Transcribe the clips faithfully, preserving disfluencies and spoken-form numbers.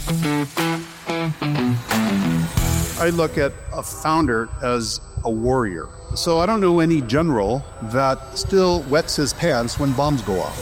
I look at a founder as a warrior. So I don't know any general that still wets his pants when bombs go off.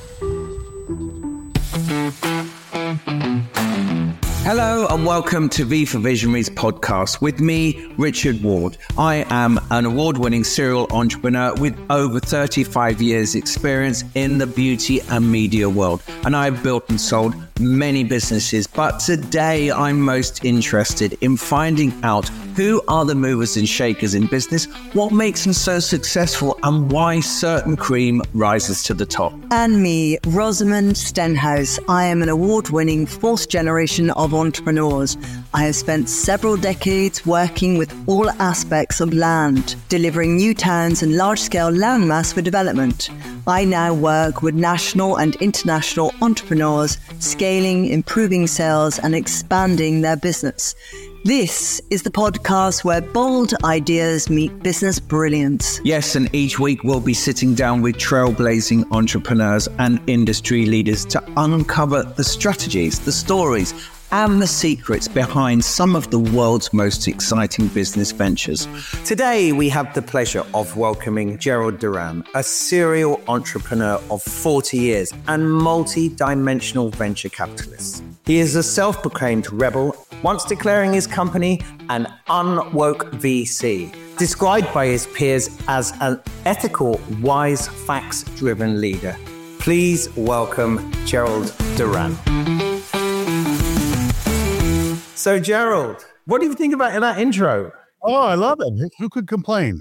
Hello and welcome to V for Visionaries podcast with me, Richard Ward. I am an award-winning serial entrepreneur with over thirty-five years experience in the beauty and media world. And I've built and sold many businesses, but today I'm most interested in finding out who are the movers and shakers in business, what makes them so successful, and why certain cream rises to the top. And me, Rosamund Stenhouse. I am an award-winning fourth generation of entrepreneurs. I have spent several decades working with all aspects of land, delivering new towns and large-scale landmass for development. I now work with national and international entrepreneurs, scaling, improving sales, and expanding their business. This is the podcast where bold ideas meet business brilliance. Yes, and each week we'll be sitting down with trailblazing entrepreneurs and industry leaders to uncover the strategies, the stories, and the secrets behind some of the world's most exciting business ventures. Today, we have the pleasure of welcoming Gerald Duran, a serial entrepreneur of forty years and multi-dimensional venture capitalist. He is a self-proclaimed rebel, once declaring his company an unwoke V C, described by his peers as an ethical, wise, facts-driven leader. Please welcome Gerald Duran. So, Gerald, what do you think about that intro? Oh, I love it. Who could complain?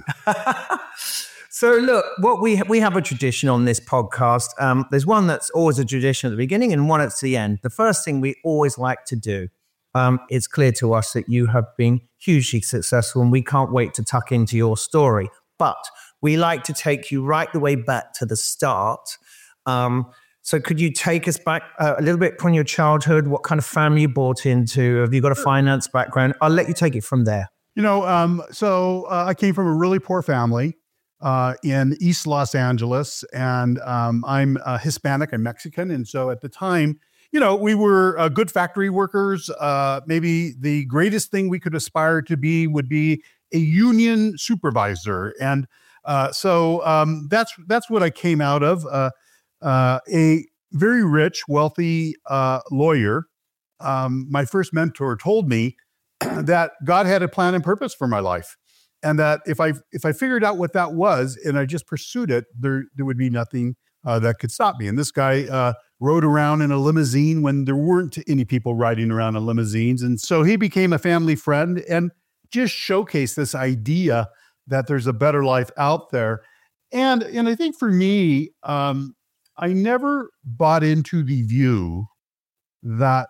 So, look, what we we have a tradition on this podcast. Um, there's one that's always a tradition at the beginning and one at the end. The first thing we always like to do, um, it's clear to us that you have been hugely successful and we can't wait to tuck into your story. But we like to take you right the way back to the start. Um So could you take us back uh, a little bit from your childhood? What kind of family you brought into? Have you got a finance background? I'll let you take it from there. You know, um, so uh, I came from a really poor family uh, in East Los Angeles, and um, I'm uh, Hispanic and Mexican. And so at the time, you know, we were uh, good factory workers. Uh, maybe the greatest thing we could aspire to be would be a union supervisor. And uh, so um, that's that's what I came out of. Uh, Uh, a very rich, wealthy uh, lawyer. Um, my first mentor told me that God had a plan and purpose for my life, and that if I if I figured out what that was and I just pursued it, there there would be nothing uh, that could stop me. And this guy uh, rode around in a limousine when there weren't any people riding around in limousines, and so he became a family friend and just showcased this idea that there's a better life out there. And and I think for me, um, I never bought into the view that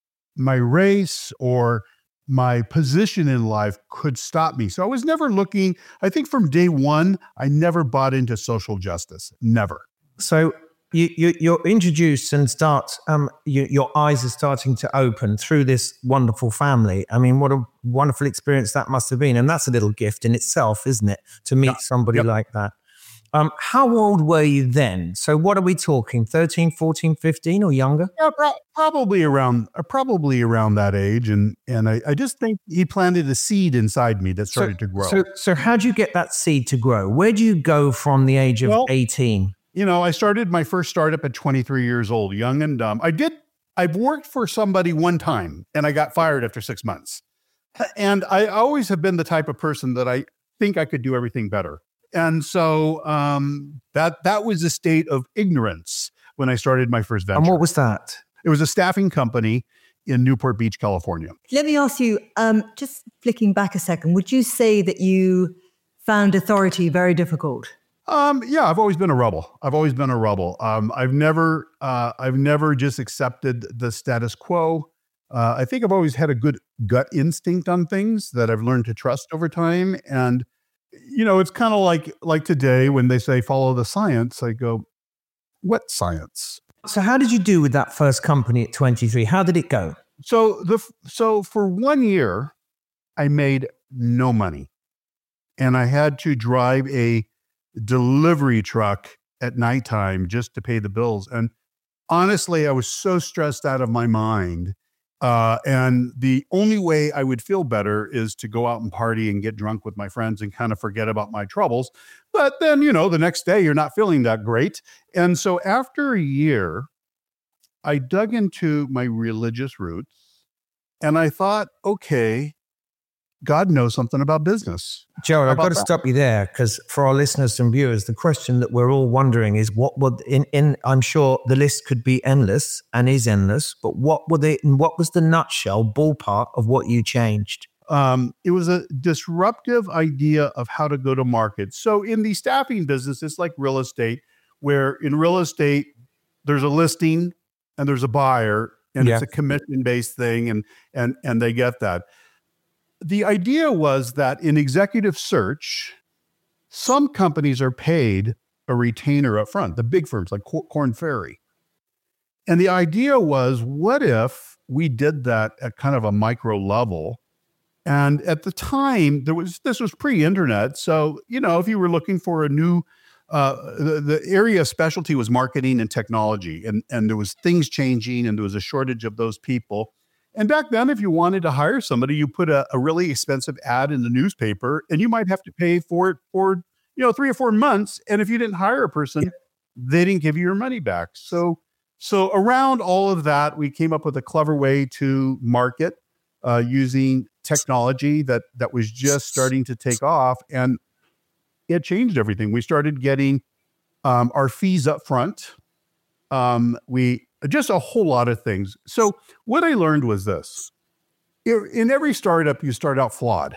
my race or my position in life could stop me. So I was never looking, I think from day one, I never bought into social justice. Never. So you, you, you're introduced and start, um, you, your eyes are starting to open through this wonderful family. I mean, what a wonderful experience that must have been. And that's a little gift in itself, isn't it? To meet yeah. somebody yep. like that. Um, how old were you then? So what are we talking? thirteen, fourteen, fifteen or younger? Yeah, pro- probably around uh, probably around that age. And and I, I just think he planted a seed inside me that started so, to grow. So so how do you get that seed to grow? Where do you go from the age of well, eighteen? You know, I started my first startup at twenty-three years old, young and dumb. I did, I've worked for somebody one time and I got fired after six months. And I always have been the type of person that I think I could do everything better. And so um, that that was a state of ignorance when I started my first venture. And what was that? It was a staffing company in Newport Beach, California. Let me ask you, um, just flicking back a second, would you say that you found authority very difficult? Um, yeah, I've always been a rebel. I've always been a rebel. Um, I've never, uh, I've never just accepted the status quo. Uh, I think I've always had a good gut instinct on things that I've learned to trust over time. And you know, it's kind of like like today when they say follow the science. I go, what science? So how did you do with that first company at twenty-three? How did it go? So the so for one year, I made no money, and I had to drive a delivery truck at nighttime just to pay the bills. And honestly, I was so stressed out of my mind. Uh, and the only way I would feel better is to go out and party and get drunk with my friends and kind of forget about my troubles. But then, you know, the next day you're not feeling that great. And so after a year, I dug into my religious roots and I thought, okay, God knows something about business. Gerald, I've got to that? stop you there, because for our listeners and viewers, the question that we're all wondering is what would in, in I'm sure the list could be endless and is endless, but what were they what was the nutshell ballpark of what you changed? Um, it was a disruptive idea of how to go to market. So in the staffing business, it's like real estate, where in real estate, there's a listing and there's a buyer, and Yeah. it's a commission-based thing, and and and they get that. The idea was that in executive search, some companies are paid a retainer up front, the big firms like Cor- Korn Ferry. And the idea was, what if we did that at kind of a micro level? And at the time, there was this was pre-internet. So, you know, if you were looking for a new, uh, the, the area of specialty was marketing and technology, and, and there was things changing, and there was a shortage of those people. And back then, if you wanted to hire somebody, you put a, a really expensive ad in the newspaper, and you might have to pay for it for, you know, three or four months. And if you didn't hire a person, they didn't give you your money back. So, so around all of that, we came up with a clever way to market uh, using technology that that was just starting to take off, and it changed everything. We started getting um, our fees up front. Um, we just a whole lot of things. So what I learned was this: in every startup, you start out flawed.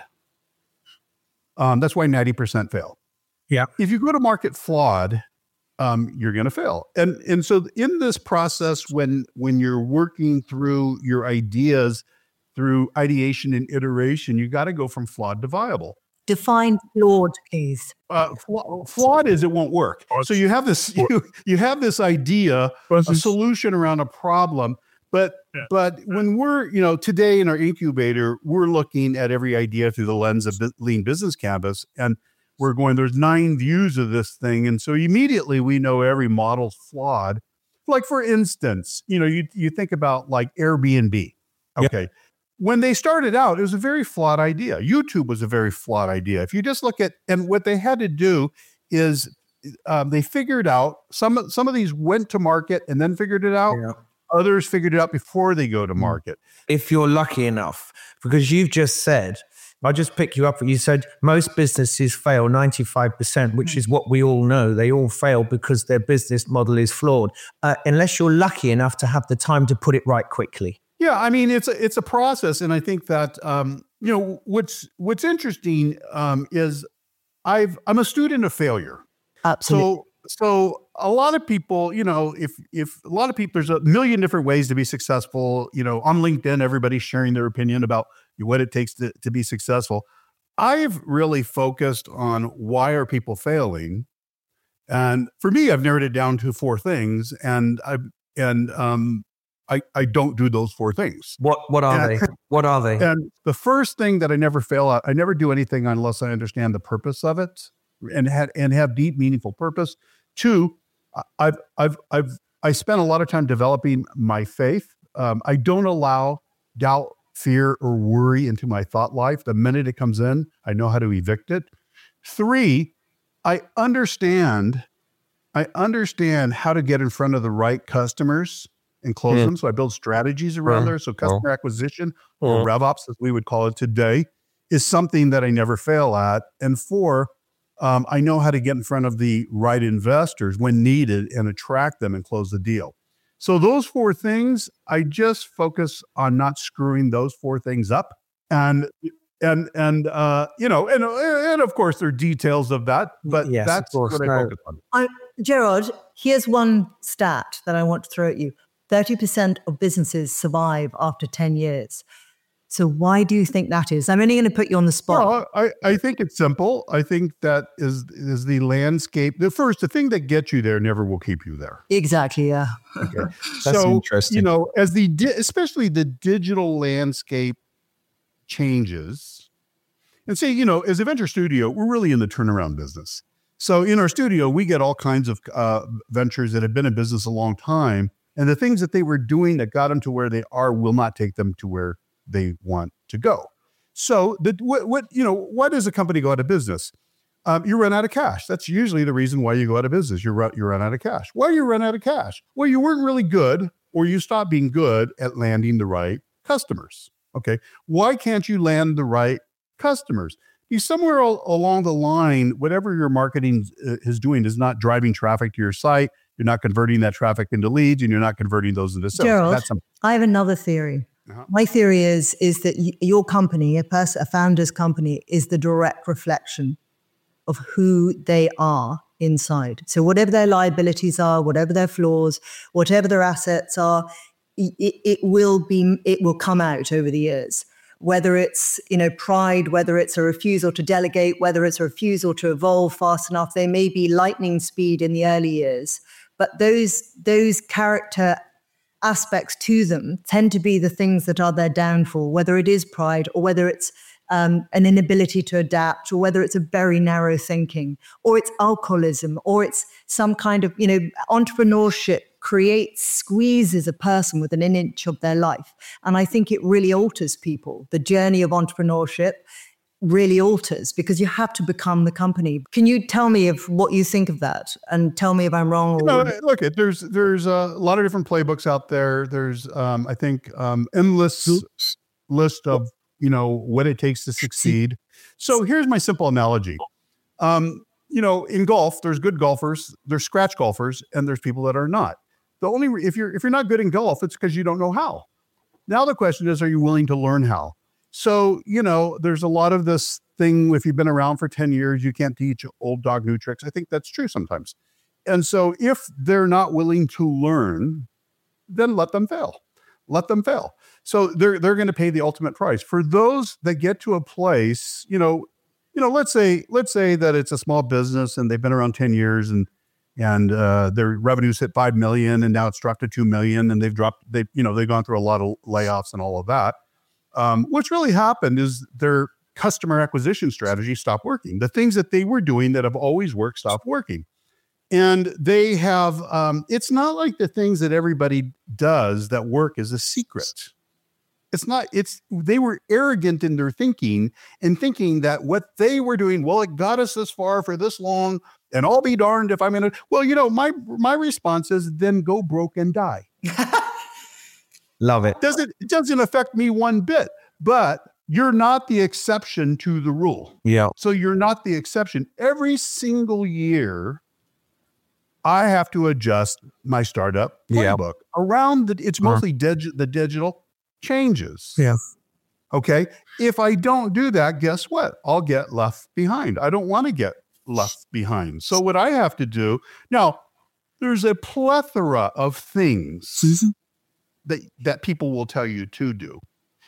Um, that's why ninety percent fail. Yeah. If you go to market flawed, um, you're going to fail. And and so in this process, when when you're working through your ideas through ideation and iteration, you got to go from flawed to viable. Define flawed, please. Uh, flaw, flawed is it won't work. So you have this you, you have this idea, a solution around a problem, but Yeah. but when we're, you know, today in our incubator, we're looking at every idea through the lens of Bu- Lean Business Canvas, and we're going, there's nine views of this thing, and so immediately we know every model's flawed. Like for instance, you know, you you think about like Airbnb. Okay. When they started out, it was a very flawed idea. YouTube was a very flawed idea. If you just look at, and what they had to do is um, they figured out, some, some of these went to market and then figured it out. Yeah. Others figured it out before they go to market. If you're lucky enough, because you've just said, I'll just pick you up. You said most businesses fail ninety-five percent, which is what we all know. They all fail because their business model is flawed, uh, unless you're lucky enough to have the time to put it right quickly. Yeah, I mean, it's a, it's a process. And I think that, um, you know, what's what's interesting um, is I've, I'm a student of failure. Absolutely. So, so a lot of people, you know, if if a lot of people, there's a million different ways to be successful. You know, on LinkedIn, everybody's sharing their opinion about what it takes to, to be successful. I've really focused on why are people failing, and for me, I've narrowed it down to four things, and I and um, I I don't do those four things. What what are And- they? What are they? And the first thing that I never fail at, I never do anything unless I understand the purpose of it and had and have deep, meaningful purpose. Two, I- I've I've I've I spent a lot of time developing my faith. Um, I don't allow doubt, fear, or worry into my thought life. The minute it comes in, I know how to evict it. Three, I understand, I understand how to get in front of the right customers and close Mm. them. So I build strategies around Mm. there. So customer acquisition, Mm. or RevOps, as we would call it today, is something that I never fail at. And four, um, I know how to get in front of the right investors when needed and attract them and close the deal. So those four things, I just focus on not screwing those four things up. And and and uh, you know, and and of course there are details of that, but Yes, of that's course, what I no. focus on. I, Gerard, here's one stat that I want to throw at you. thirty percent of businesses survive after ten years. So why do you think that is? I'm only going to put you on the spot. Well, I, I think it's simple. I think that is is the landscape. The first, the thing that gets you there never will keep you there. Exactly, yeah. Okay. That's so, interesting. you know, as the, di- especially the digital landscape changes, and say, you know, as a venture studio, we're really in the turnaround business. So in our studio, we get all kinds of uh, ventures that have been in business a long time, And the things that they were doing that got them to where they are will not take them to where they want to go. So the, what, what, you know, why does a company go out of business? Um, you run out of cash. That's usually the reason why you go out of business. You run, you run out of cash. Why you run out of cash? Well, you weren't really good, or you stopped being good at landing the right customers. Okay. Why can't you land the right customers? You somewhere al- along the line, whatever your marketing uh, is doing is not driving traffic to your site. You're not converting that traffic into leads, and you're not converting those into sales. Gerald, That's some- I have another theory. Uh-huh. My theory is, is that y- your company, a person, a founder's company, is the direct reflection of who they are inside. So whatever their liabilities are, whatever their flaws, whatever their assets are, it, it will be, it will come out over the years. Whether it's, you know, pride, whether it's a refusal to delegate, whether it's a refusal to evolve fast enough, they may be lightning speed in the early years, but those those character aspects to them tend to be the things that are their downfall, whether it is pride or whether it's um, an inability to adapt, or whether it's a very narrow thinking, or it's alcoholism, or it's some kind of, you know, entrepreneurship creates, squeezes a person within an inch of their life. And I think it really alters people. The journey of entrepreneurship really alters, because you have to become the company. Can you tell me if what you think of that, and tell me if I'm wrong? Or you know, look, it there's there's a lot of different playbooks out there. There's um, I think um, endless list of, you know, what it takes to succeed. So here's my simple analogy. Um, you know, in golf, there's good golfers, there's scratch golfers, and there's people that are not. The only re- if you're if you're not good in golf, it's because you don't know how. Now the question is, are you willing to learn how? So, you know, there's a lot of this thing, if you've been around for ten years, you can't teach old dog new tricks. I think that's true sometimes. And so if they're not willing to learn, then let them fail. Let them fail. So they're they're going to pay the ultimate price. For those that get to a place, you know, you know, let's say let's say that it's a small business and they've been around ten years, and and uh, their revenues hit five million, and now it's dropped to two million, and they've dropped, they, you know, they've gone through a lot of layoffs and all of that. Um, what's really happened is their customer acquisition strategy stopped working. The things that they were doing that have always worked stopped working. And they have, um, it's not like the things that everybody does that work is a secret. It's not, it's, they were arrogant in their thinking, and thinking that what they were doing, well, it got us this far for this long, and I'll be darned if I'm in it. Well, you know, my, my response is, then go broke and die. Love it. Doesn't, it doesn't affect me one bit, but you're not the exception to the rule. Yeah. So you're not the exception. Every single year, I have to adjust my startup playbook yeah. around the, it's mostly uh-huh. dig, the digital changes. Yeah. Okay. If I don't do that, guess what? I'll get left behind. I don't want to get left behind. So what I have to do now, there's a plethora of things mm-hmm. that, that people will tell you to do.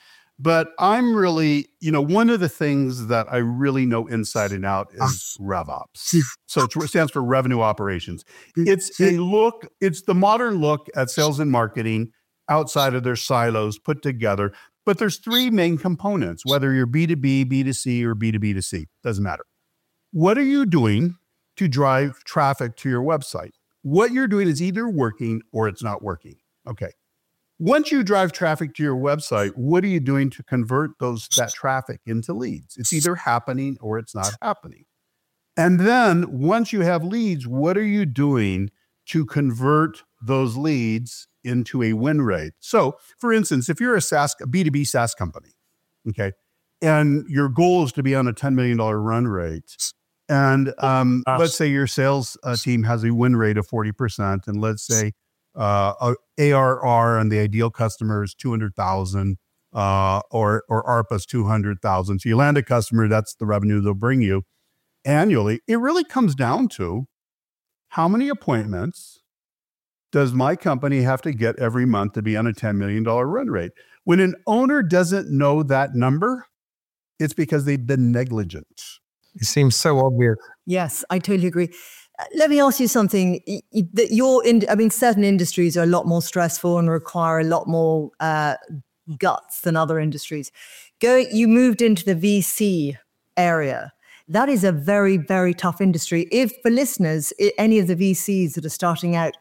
But I'm really, you know, one of the things that I really know inside and out is RevOps. So it stands for revenue operations. It's a look, it's the modern look at sales and marketing outside of their silos put together. But there's three main components, whether you're B two B, B two C, or B two B to C, doesn't matter. What are you doing to drive traffic to your website? What you're doing is either working or it's not working. Okay. Once you drive traffic to your website, what are you doing to convert those that traffic into leads? It's either happening or it's not happening. And then once you have leads, what are you doing to convert those leads into a win rate? So, for instance, if you're a SaaS, a B two B SaaS company, okay, and your goal is to be on a ten million dollars run rate, and um, let's say your sales uh, team has a win rate of forty percent, and let's say Uh, A R R and the ideal customer is two hundred thousand, uh, or or A R P A is two hundred thousand. So you land a customer, that's the revenue they'll bring you annually. It really comes down to how many appointments does my company have to get every month to be on a ten million dollars run rate? When an owner doesn't know that number, it's because they've been negligent. It seems so obvious. Yes, I totally agree. Let me ask you something. That your, in, I mean, certain industries are a lot more stressful and require a lot more uh, guts than other industries. Go, you moved into the V C area. That is a very, very tough industry. If for listeners, any of the V Cs that are starting out,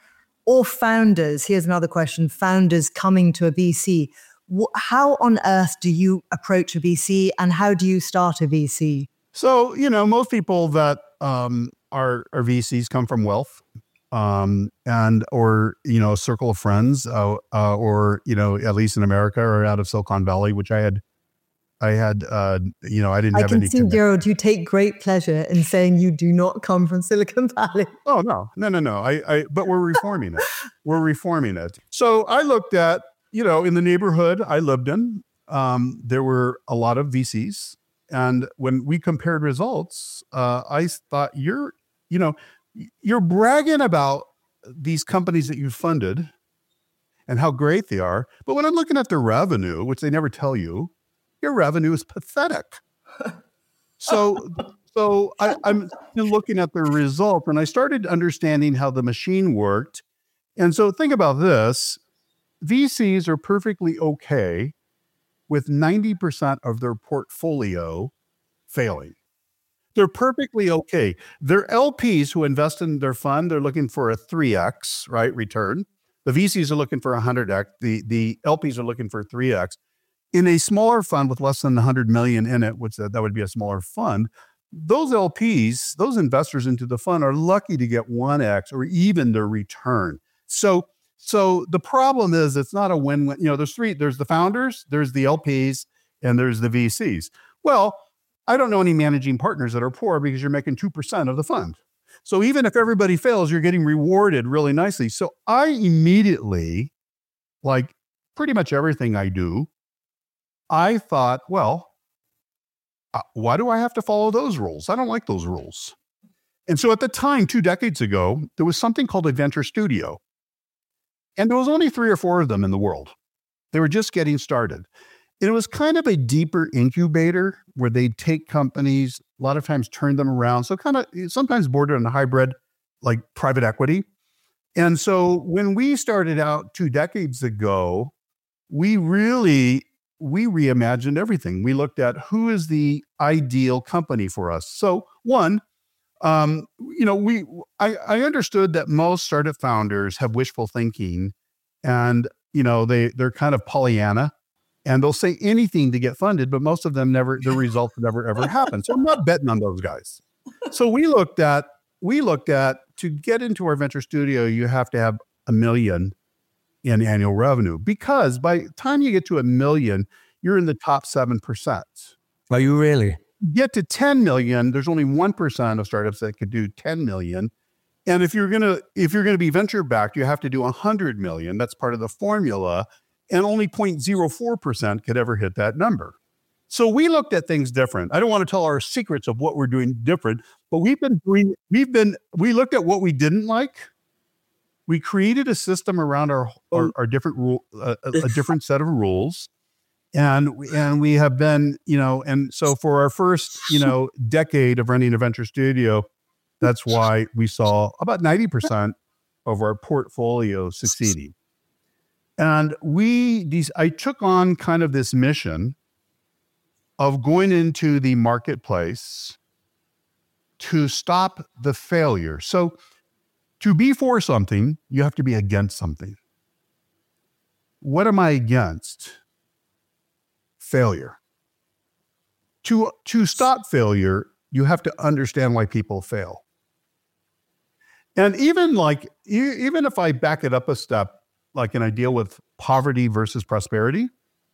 or founders, here's another question, founders coming to a V C, how on earth do you approach a V C and how do you start a V C? So, you know, most people that um, are, are V Cs come from wealth um, and, or, you know, a circle of friends uh, uh, or, you know, at least in America or out of Silicon Valley, which I had, I had, uh, you know, I didn't I have can any. see, Gerald, you take great pleasure in saying you do not come from Silicon Valley. Oh, no, no, no, no. I, I, but we're reforming it. We're reforming it. So I looked at, you know, in the neighborhood I lived in, um, there were a lot of V Cs. And when we compared results, uh, I thought you're, you know, you're bragging about these companies that you funded and how great they are. But when I'm looking at their revenue, which they never tell you, your revenue is pathetic. So, so I, I'm looking at the result and I started understanding how the machine worked. And so think about this, V Cs are perfectly okay with ninety percent of their portfolio failing. They're perfectly okay. They're L Ps who invest in their fund. They're looking for a three X, right, return. The V Cs are looking for one hundred X. The, the L Ps are looking for three X. In a smaller fund with less than one hundred million in it, which that, that would be a smaller fund, those L Ps, those investors into the fund are lucky to get one X or even their return. So So the problem is it's not a win-win. You know, there's three, there's the founders, there's the L Ps, and there's the V Cs. Well, I don't know any managing partners that are poor because you're making two percent of the fund. So even if everybody fails, you're getting rewarded really nicely. So I immediately, like pretty much everything I do, I thought, well, uh, why do I have to follow those rules? I don't like those rules. And so at the time, two decades ago, there was something called a venture studio. And there was only three or four of them in the world. They were just getting started. And it was kind of a deeper incubator where they'd take companies, a lot of times turn them around. So kind of sometimes bordered on a hybrid, like private equity. And so when we started out two decades ago, we really, we reimagined everything. We looked at who is the ideal company for us. So one, Um, you know, we, I, I understood that most startup founders have wishful thinking and, you know, they, they're kind of Pollyanna and they'll say anything to get funded, but most of them never, the results never, ever happen. So I'm not betting on those guys. So we looked at, we looked at to get into our venture studio, you have to have a million in annual revenue because by the time you get to a million, you're in the top seven percent. Are you really? Get to ten million, there's only one percent of startups that could do ten million. And if you're going to, if you're going to be venture backed, you have to do one hundred million. That's part of the formula. And only zero point zero four percent could ever hit that number. So we looked at things different. I don't want to tell our secrets of what we're doing different, but we've been doing, we've been, we looked at what we didn't like. We created a system around our, our, our different rule, uh, a, a different set of rules. And, and we have been, you know, and so for our first, you know, decade of running a venture studio, that's why we saw about ninety percent of our portfolio succeeding. And we, these, I took on kind of this mission of going into the marketplace to stop the failure. So to be for something, you have to be against something. What am I against? Failure. To, to stop failure, you have to understand why people fail. And even like, even if I back it up a step, like and I deal with poverty versus prosperity,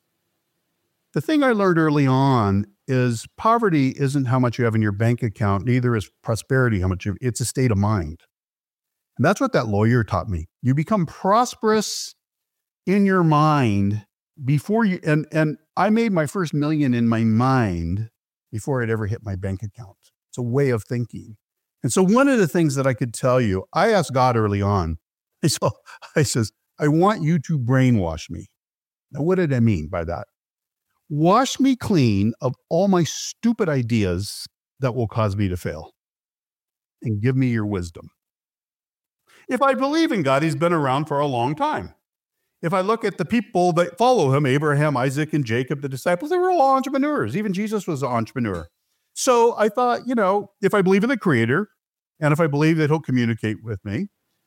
the thing I learned early on is poverty isn't how much you have in your bank account, neither is prosperity how much you, it's a state of mind. And that's what that lawyer taught me. You become prosperous in your mind before you, and, and I made my first million in my mind before it ever hit my bank account. It's a way of thinking. And so one of the things that I could tell you, I asked God early on, I, saw, I says, I want you to brainwash me. Now, what did I mean by that? Wash me clean of all my stupid ideas that will cause me to fail and give me your wisdom. If I believe in God, he's been around for a long time. If I look at the people that follow him, Abraham, Isaac, and Jacob, the disciples, they were all entrepreneurs. Even Jesus was an entrepreneur. So I thought, you know, if I believe in the Creator, and if I believe that he'll communicate with me,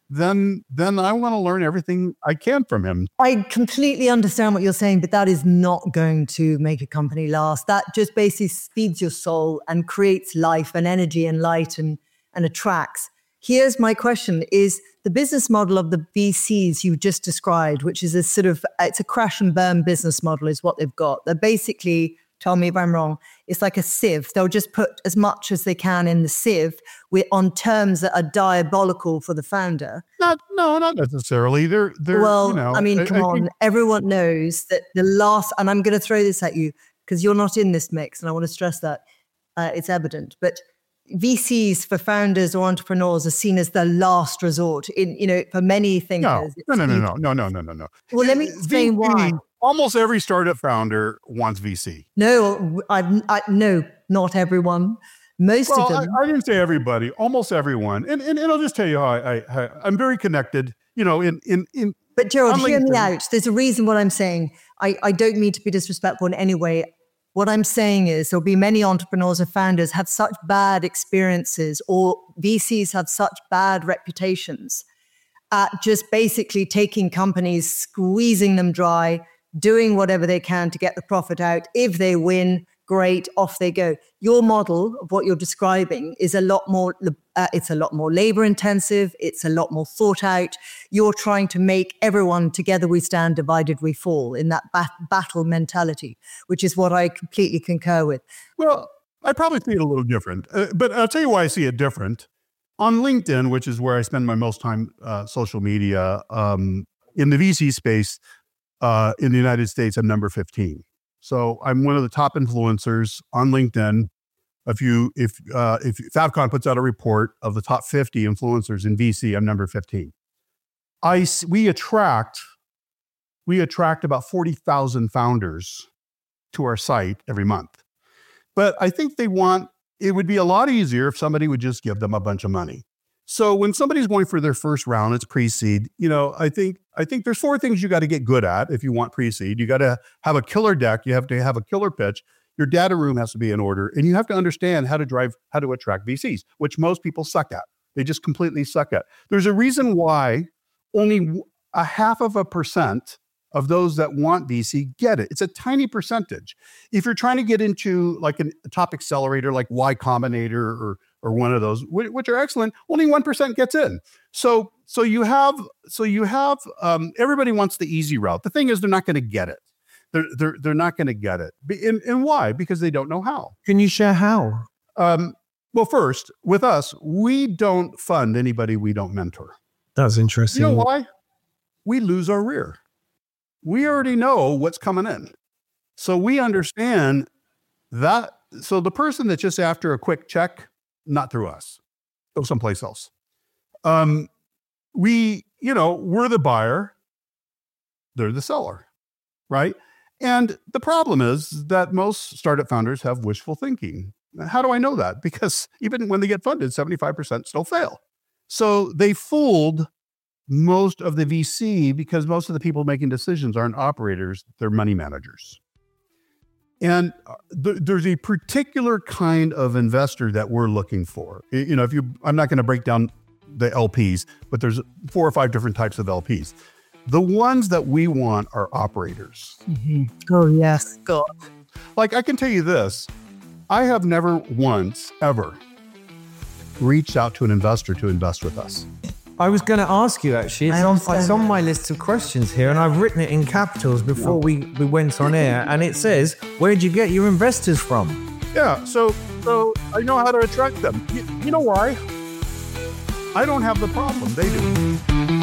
then then I want to learn everything I can from him. I completely understand what you're saying, but that is not going to make a company last. That just basically feeds your soul and creates life and energy and light and, and attracts. Here's my question: is the business model of the V Cs you just described, which is a sort of, it's a crash and burn business model is what they've got. They're basically, tell me if I'm wrong, it's like a sieve. They'll just put as much as they can in the sieve with, on terms that are diabolical for the founder. Not, no, not necessarily. They're, they're well, you know, I mean, come I, I on. Think... Everyone knows that the last, and I'm going to throw this at you because you're not in this mix, and I want to stress that uh, it's evident, but V Cs for founders or entrepreneurs are seen as the last resort in, you know, for many thinkers. No, no, no, no, no, no, no, no, no. Well, let me explain V C, why. Almost every startup founder wants V C. No, I, I no, not everyone. Most well, of them. I, I didn't say everybody. Almost everyone. And and, and I'll just tell you how I, I, I I'm very connected. You know, in in in. But Gerald, hear me out. There's a reason what I'm saying. I I don't mean to be disrespectful in any way. What I'm saying is there'll be many entrepreneurs or founders have such bad experiences, or V Cs have such bad reputations at just basically taking companies, squeezing them dry, doing whatever they can to get the profit out. If they win, great, off they go. Your model of what you're describing is a lot more, uh, it's a lot more labor intensive. It's a lot more thought out. You're trying to make everyone together we stand, divided we fall in that bat- battle mentality, which is what I completely concur with. Well, I probably see it a little different, uh, but I'll tell you why I see it different. On LinkedIn, which is where I spend my most time, uh, social media, um, in the V C space, uh, in the United States, I'm number fifteen. So I'm one of the top influencers on LinkedIn. If you, if uh, if Favcon puts out a report of the top fifty influencers in V C, I'm number fifteen. I we attract we attract about forty thousand founders to our site every month. But I think they want, it would be a lot easier if somebody would just give them a bunch of money. So when somebody's going for their first round, it's pre-seed. You know, I think I think there's four things you got to get good at if you want pre-seed. You got to have a killer deck. You have to have a killer pitch. Your data room has to be in order, and you have to understand how to drive, how to attract V Cs, which most people suck at. They just completely suck at. There's a reason why only a half of a percent of those that want V C get it. It's a tiny percentage. If you're trying to get into like an, a top accelerator like Y Combinator or or one of those, which are excellent, only one percent gets in. So, so you have, so you have, um, everybody wants the easy route. The thing is, they're not going to get it. They're, they're, they're not going to get it. And, and why? Because they don't know how. Can you share how? Um, well, first, with us, we don't fund anybody we don't mentor. That's interesting. You know why? We lose our rear. We already know what's coming in. So we understand that. So the person that's just after a quick check, not through us, go someplace else. Um, we, you know, we're the buyer, they're the seller, right? And the problem is that most startup founders have wishful thinking. How do I know that? Because even when they get funded, seventy-five percent still fail. So they fooled most of the V C because most of the people making decisions aren't operators, they're money managers. And th- there's a particular kind of investor that we're looking for. You know, if you, I'm not going to break down the L Ps, but there's four or five different types of L Ps. The ones that we want are operators. Mm-hmm. Oh, yes. God. Like, I can tell you this, I have never once, ever reached out to an investor to invest with us. I was going to ask you, actually. It's on, it's on my list of questions here, and I've written it in capitals before we, we went on air, and it says, where'd you get your investors from? Yeah, so so I know how to attract them. You, you know why? I don't have the problem. They do.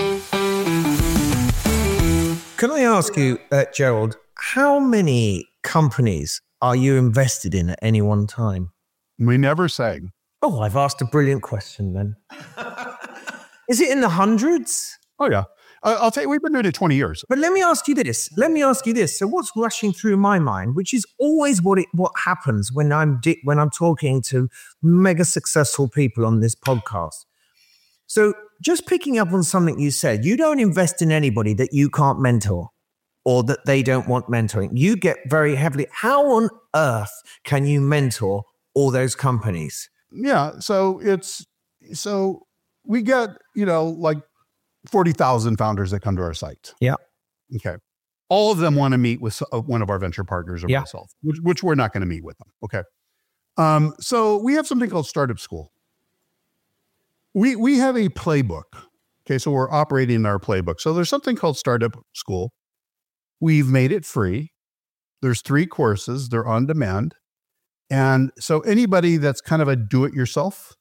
Can I ask you, uh, Gerald, how many companies are you invested in at any one time? We never say. Oh, I've asked a brilliant question then. Is it in the hundreds? Oh, yeah. Uh, I'll tell you, we've been doing it twenty years. But let me ask you this. Let me ask you this. So what's rushing through my mind, which is always what it what happens when I'm di- when I'm talking to mega successful people on this podcast. So just picking up on something you said, you don't invest in anybody that you can't mentor or that they don't want mentoring. You get very heavily. How on earth can you mentor all those companies? Yeah. So it's, so we get, you know, like forty thousand founders that come to our site. Yeah. Okay. All of them want to meet with one of our venture partners or yeah. myself, which, which we're not going to meet with them. Okay. Um, so we have something called Startup School. We we have a playbook. Okay, so we're operating in our playbook. So there's something called Startup School. We've made it free. There's three courses. They're on demand. And so anybody that's kind of a do-it-yourself,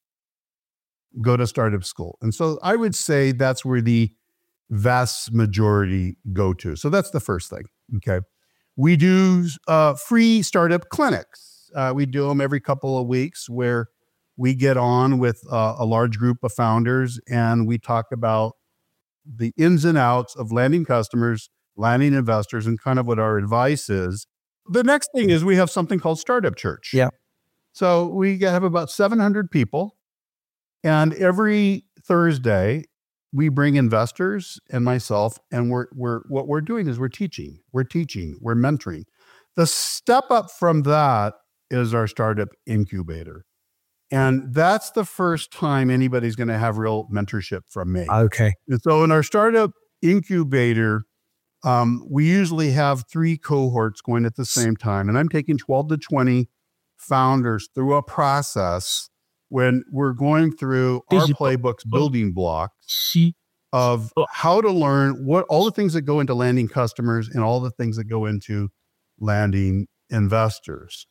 go to Startup School. And so I would say that's where the vast majority go to. So that's the first thing, okay? We do uh, free startup clinics. Uh, we do them every couple of weeks where we get on with uh, a large group of founders and we talk about the ins and outs of landing customers, landing investors, and kind of what our advice is. The next thing is we have something called Startup Church. Yeah. So we have about seven hundred people, and every Thursday we bring investors and myself, and we're we're what we're doing is we're teaching, we're teaching, we're mentoring. The step up from that is our startup incubator. And that's the first time anybody's going to have real mentorship from me. Okay. And so in our startup incubator, um, we usually have three cohorts going at the same time. And I'm taking twelve to twenty founders through a process when we're going through our playbook's building blocks of how to learn what all the things that go into landing customers and all the things that go into landing investors.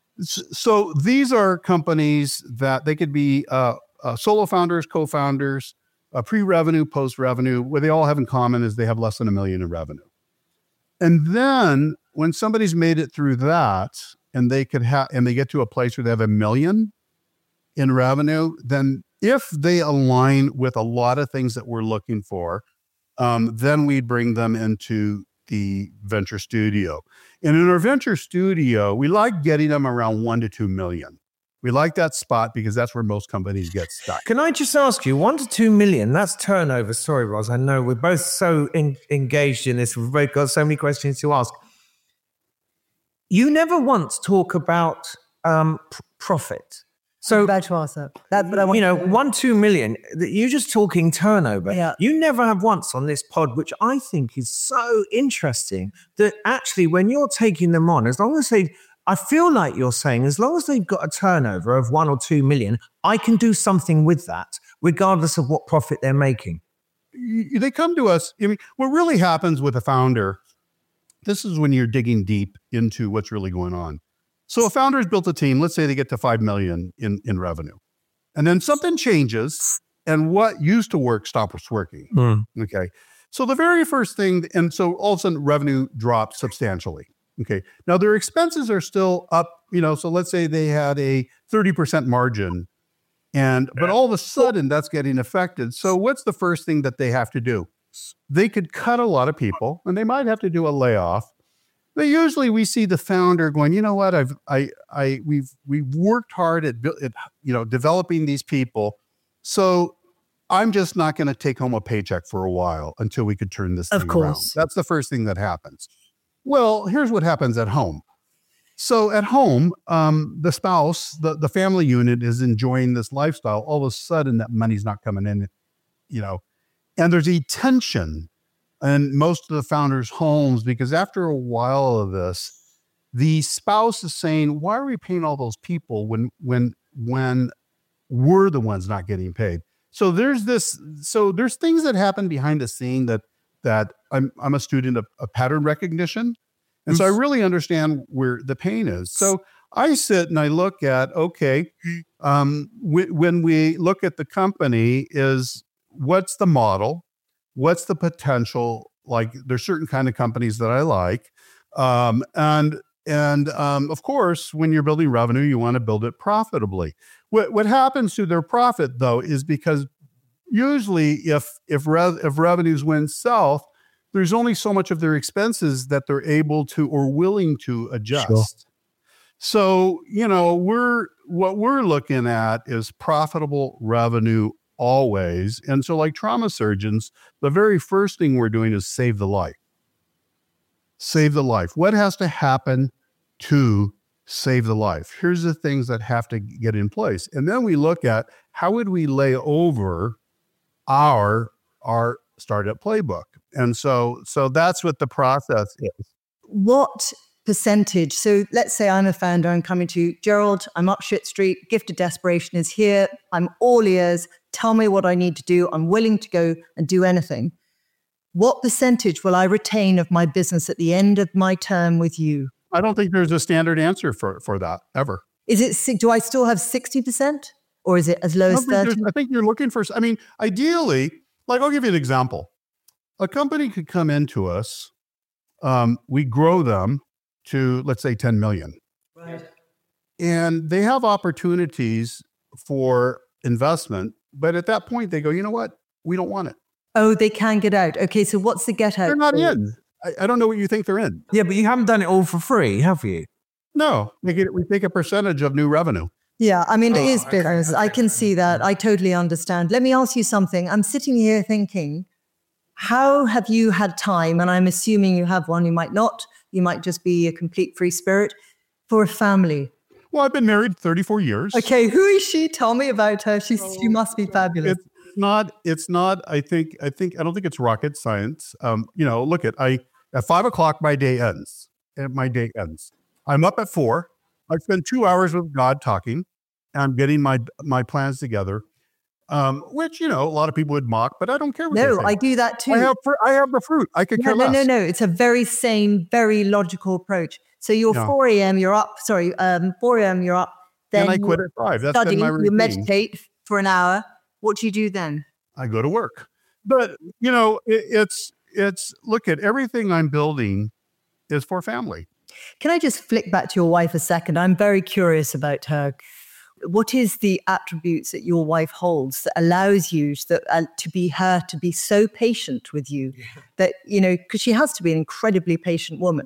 So these are companies that they could be uh, uh, solo founders, co-founders, uh, pre-revenue, post-revenue. What they all have in common is they have less than a million in revenue. And then when somebody's made it through that, and they could have, and they get to a place where they have a million in revenue, then if they align with a lot of things that we're looking for, um, then we'd bring them into the venture studio. And in our venture studio, we like getting them around one to two million. We like that spot because that's where most companies get stuck. Can I just ask you, one to two million, that's turnover. Sorry, Roz, I know we're both so in, engaged in this. We've both got so many questions to ask. You never once talk about um, p- profit. So, about to ask that. That's what I want. You know, to do. one, two million, you're just talking turnover. Yeah. You never have once on this pod, which I think is so interesting, that actually when you're taking them on, as long as they, I feel like you're saying, as long as they've got a turnover of one or two million, I can do something with that, regardless of what profit they're making. They come to us. I mean, what really happens with a founder, this is when you're digging deep into what's really going on. So a founder's built a team, let's say they get to five million in, in revenue. And then something changes and what used to work stops working. Mm. Okay. So the very first thing, and so all of a sudden revenue drops substantially. Okay. Now their expenses are still up, you know, so let's say they had a thirty percent margin and, but all of a sudden that's getting affected. So what's the first thing that they have to do? They could cut a lot of people and they might have to do a layoff. But usually we see the founder going, you know what, I've, I, I, we've, we've worked hard at, at, you know, developing these people. So I'm just not going to take home a paycheck for a while until we could turn this Of thing course. around. That's the first thing that happens. Well, here's what happens at home. So at home, um, the spouse, the, the family unit is enjoying this lifestyle. All of a sudden that money's not coming in, you know, and there's a tension in most of the founders' homes, because after a while of this, the spouse is saying, why are we paying all those people when when when we're the ones not getting paid? So there's this, so there's things that happen behind the scene that that I'm I'm a student of, of pattern recognition. And so I really understand where the pain is. So I sit and I look at, okay, um, w- when we look at the company, is what's the model? What's the potential? Like there's certain kind of companies that I like. Um, and, and um, of course, when you're building revenue, you want to build it profitably. What, what happens to their profit though, is because usually if, if, rev, if revenues went south, there's only so much of their expenses that they're able to or willing to adjust. Sure. So, you know, we're, what we're looking at is profitable revenue always. And so like trauma surgeons, the very first thing we're doing is save the life. Save the life. What has to happen to save the life? Here's the things that have to get in place. And then we look at how would we lay over our, our startup playbook. And so, so that's what the process is. What percentage? So let's say I'm a founder, I'm coming to you, Gerald, I'm up shit street, gift of desperation is here, I'm all ears, tell me what I need to do, I'm willing to go and do anything. What percentage will I retain of my business at the end of my term with you? I don't think there's a standard answer for, for that, ever. Is it, do I still have sixty percent? Or is it as low as thirty? I think you're looking for, I mean, ideally, like I'll give you an example. A company could come into us, um, we grow them to, let's say, ten million. Right. And they have opportunities for investment, but at that point they go, you know what? We don't want it. Oh, they can get out. Okay, so what's the get out? They're not in. I, I don't know what you think they're in. Yeah, but you haven't done it all for free, have you? No, we, get, we take a percentage of new revenue. Yeah, I mean, it Oh, is okay, business. okay, I can see that. I totally understand. Let me ask you something. I'm sitting here thinking, how have you had time, and I'm assuming you have one, you might not, you might just be a complete free spirit, for a family? Well, I've been married thirty-four years. Okay, who is she? Tell me about her. She's, she must be fabulous. It's not, it's not, I think, I think, I don't think it's rocket science. Um, you know, look at, I, at five o'clock, my day ends. And my day ends. I'm up at four. I spend two hours with God talking. I'm getting my, my plans together. Um, which, you know, a lot of people would mock, but I don't care what they No, think. I do that too. I have, fr- I have the fruit. I could no, care no, less. no, no. It's a very sane, very logical approach. So you're Yeah. four a.m., you're up, sorry, um, four a.m., you're up. Then And I quit you at five. That's study, been my you routine. meditate for an hour. What do you do then? I go to work. But, you know, it, it's, it's, look at everything I'm building is for family. Can I just flick back to your wife a second? I'm very curious about her. What is the attributes that your wife holds that allows you to, uh, to be her, to be so patient with you yeah. that, you know, because she has to be an incredibly patient woman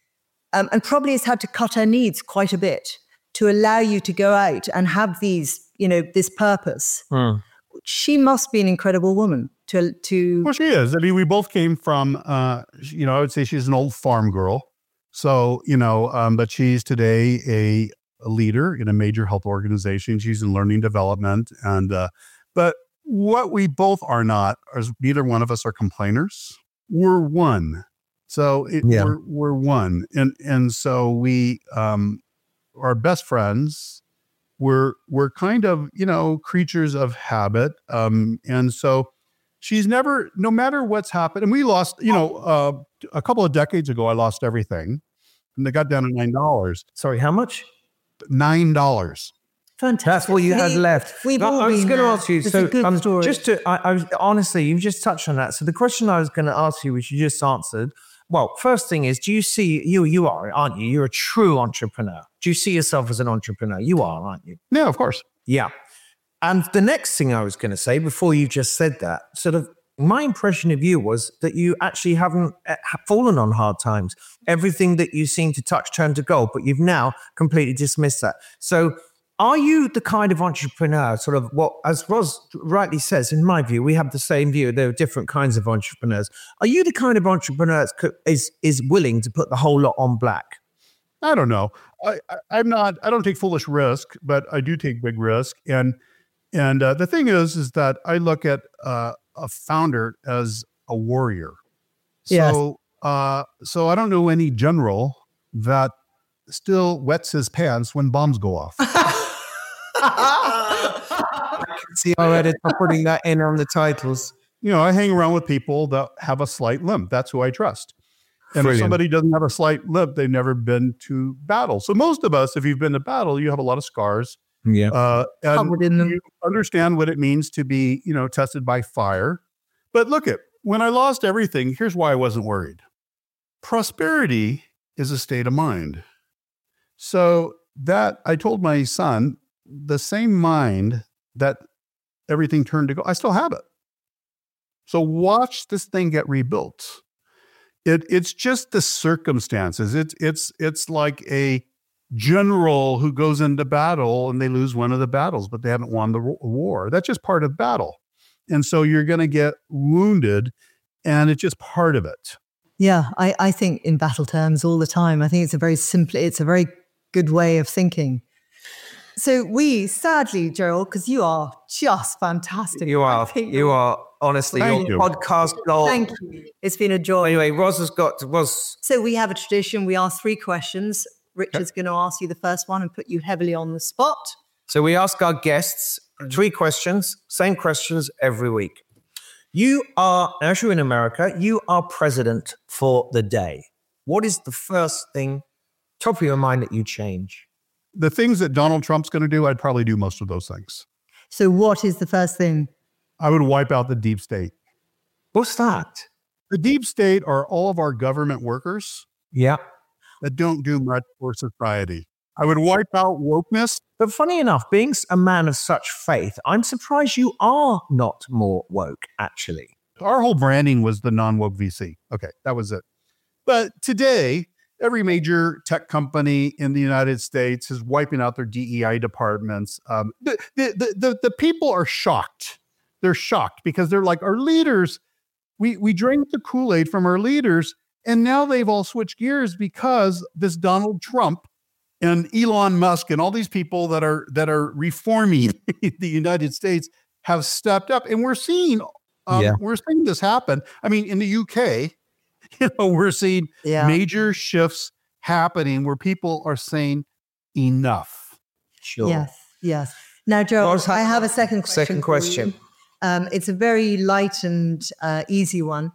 um, and probably has had to cut her needs quite a bit to allow you to go out and have these, you know, this purpose. Mm. She must be an incredible woman to, to. Well, she is. I mean, we both came from, uh, you know, I would say she's an old farm girl. So, you know, um, but she's today a, a leader in a major health organization. She's in learning development. And, uh, but what we both are not is neither one of us are complainers. We're one. So it, yeah. we're, we're one. And, and so we um, are best friends. We're, we're kind of, you know, creatures of habit. Um, and so she's never, no matter what's happened, and we lost, you know, uh, a couple of decades ago, I lost everything. And they got down to nine dollars. Sorry, how much? Nine dollars. Fantastic. That's what you had we, left. We've I, all I was been going to there. ask you. It's so a good um, story. just to, I, I was honestly, you just touched on that. So the question I was going to ask you, which you just answered. Well, first thing is, do you see you? You are, aren't you? You're a true entrepreneur. Do you see yourself as an entrepreneur? You are, aren't you? Yeah, of course. Yeah. And the next thing I was going to say before you just said that, sort of. My impression of you was that you actually haven't fallen on hard times. Everything that you seem to touch turned to gold, but you've now completely dismissed that. So are you the kind of entrepreneur, sort of what, as Ros rightly says, in my view, we have the same view. There are different kinds of entrepreneurs. Are you the kind of entrepreneur that is, is willing to put the whole lot on black? I don't know. I, I, I'm not, I don't take foolish risk, but I do take big risk. And, and uh, the thing is, is that I look at, uh, a founder as a warrior. So, yes. uh, so I don't know any general that still wets his pants when bombs go off. I can see our editor putting that in on the titles. You know, I hang around with people that have a slight limp. That's who I trust. And Brilliant. if somebody doesn't have a slight limp, they've never been to battle. So most of us, if you've been to battle, you have a lot of scars. Yeah. Uh, and Covered in them. you understand what it means to be, you know, tested by fire. But look at, when I lost everything, here's why I wasn't worried. Prosperity is a state of mind. So that I told my son, the same mind that everything turned to go, I still have it. So watch this thing get rebuilt. It, it's just the circumstances. It's, it's, it's like a general who goes into battle and they lose one of the battles, but they haven't won the war. That's just part of battle. And so you're going to get wounded, and it's just part of it. Yeah, I, I think in battle terms all the time. I think it's a very simple, it's a very good way of thinking. So we, sadly, Gerald, because you are just fantastic. You are. You are. Honestly, Thank your you. podcast goal. Thank you. It's been a joy. Anyway, Ros has got Ros. So we have a tradition. We ask three questions. Richard's going to ask you the first one and put you heavily on the spot. So we ask our guests three questions, same questions every week. You are, as you're in America, you are president for the day. What is the first thing top of your mind that you change? The things that Donald Trump's going to do, I'd probably do most of those things. So what is the first thing? I would wipe out the deep state. What's that? The deep state are all of our government workers Yeah. that don't do much for society. I would wipe out wokeness. But funny enough, being a man of such faith, I'm surprised you are not more woke, actually. Our whole branding was the non-woke V C. Okay, that was it. But today, every major tech company in the United States is wiping out their D E I departments. Um, the, the, the, the, the people are shocked. They're shocked because they're like, our leaders, we, we drank the Kool-Aid from our leaders, and now they've all switched gears because this Donald Trump and Elon Musk and all these people that are that are reforming the United States have stepped up. And we're seeing um, Yeah. we're seeing this happen. I mean, in the U K, you know, we're seeing Yeah. major shifts happening where people are saying enough. Sure. Yes, yes. Now, Gerald, Ros, I have a second question. Second for you. question. Um, it's a very light and uh, easy one.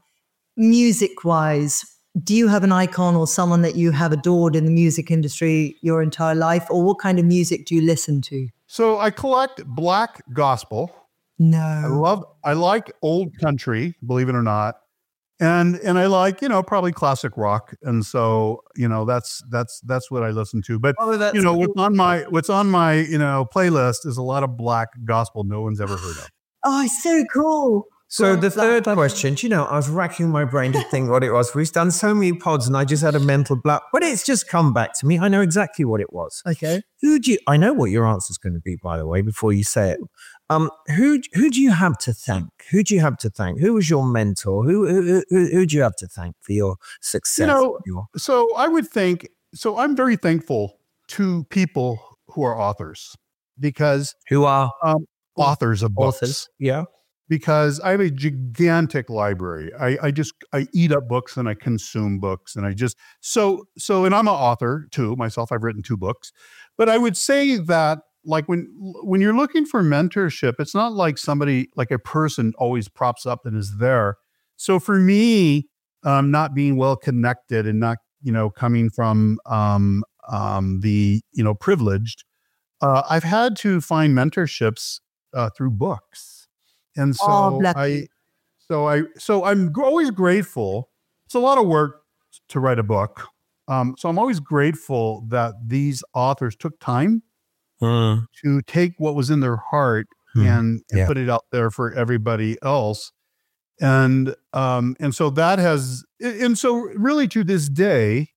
Music-wise, do you have an icon or someone that you have adored in the music industry your entire life? Or what kind of music do you listen to? So I collect Black gospel. I No. love, I like old country, believe it or not. And, and I like, you know, probably classic rock. And so, you know, that's, that's, that's what I listen to. But, Oh, that's you know, what's on my, what's on my, you know, playlist is a lot of Black gospel no one's ever heard of. Oh, it's so cool. So Well, the that- third that- question, do you know, I was racking my brain to think what it was. We've done so many pods and I just had a mental block, but it's just come back to me. I know exactly what it was. Okay. Who do you, I know what your answer is going to be, by the way, before you say it. Um, who, who do you have to thank? Who do you have to thank? Who was your mentor? Who, who, who, who do you have to thank for your success? You know, your, So I would think, so I'm very thankful to people who are authors because who are um, authors of books. authors? Yeah. Because I have a gigantic library. I, I just, I eat up books and I consume books and I just, so, so, and I'm an author too, myself, I've written two books, but I would say that like when, when you're looking for mentorship, it's not like somebody, like a person always props up and is there. So for me, um, not being well connected and not, you know, coming from um, um, the, you know, privileged, uh, I've had to find mentorships uh, through books. And so Oh, bless I, you. so I, so I'm gr- always grateful. It's a lot of work to write a book. Um, so I'm always grateful that these authors took time Mm. to take what was in their heart Hmm. and, and Yeah. put it out there for everybody else. And, um, and so that has, and so really to this day,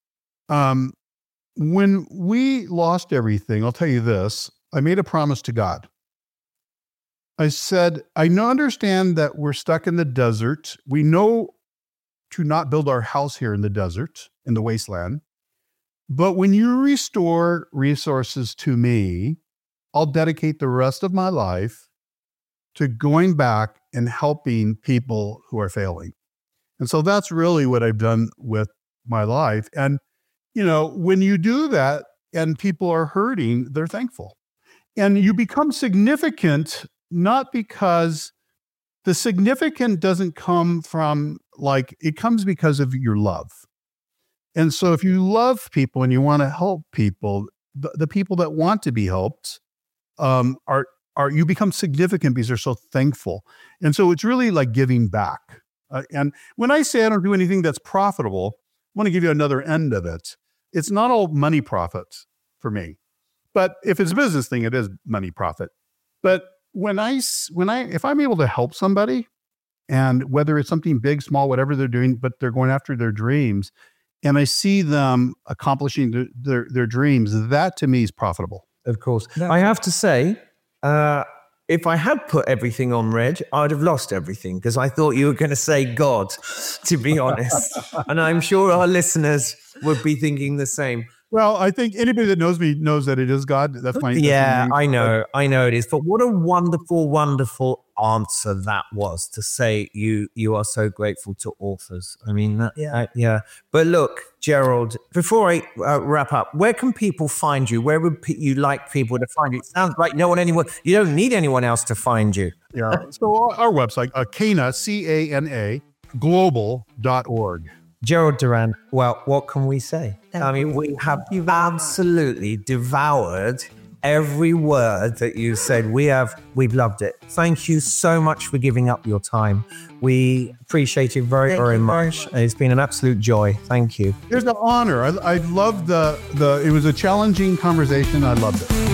um, when we lost everything, I'll tell you this, I made a promise to God. I said, I know, understand that we're stuck in the desert. We know to not build our house here in the desert, in the wasteland. But when you restore resources to me, I'll dedicate the rest of my life to going back and helping people who are failing. And so that's really what I've done with my life. And, you know, when you do that and people are hurting, they're thankful. And you become significant, not because the significant doesn't come from like, it comes because of your love. And so if you love people and you want to help people, the, the people that want to be helped um, are, are, you become significant because they're so thankful. And so it's really like giving back. Uh, and when I say I don't do anything that's profitable, I want to give you another end of it. It's not all money profit for me, but if it's a business thing, it is money profit. But when I, s- when I, if I'm able to help somebody, and whether it's something big, small, whatever they're doing, but they're going after their dreams, and I see them accomplishing their, their, their dreams, that to me is profitable. Of course. I have to say, uh, if I had put everything on red, I'd have lost everything because I thought you were going to say God, to be honest. And I'm sure our listeners would be thinking the same. Well, I think anybody that knows me knows that it is God. That's my that's yeah. my I know, I know it is. But what a wonderful, wonderful answer that was to say you you are so grateful to authors. I mean, that, yeah, I, yeah. But look, Gerald, before I uh, wrap up, where can people find you? Where would pe- you like people to find you? It sounds like no one, anyone. You don't need anyone else to find you. Yeah. So our, our website, uh, Cana, C A N A, global dot org. Gerald Duran, well, what can we say? I mean, we have absolutely devoured every word that you said. We have, we've loved it. Thank you so much for giving up your time. We appreciate it very, very much. It's been an absolute joy. Thank you. It was an honor. I, I loved the, the, it was a challenging conversation. I loved it.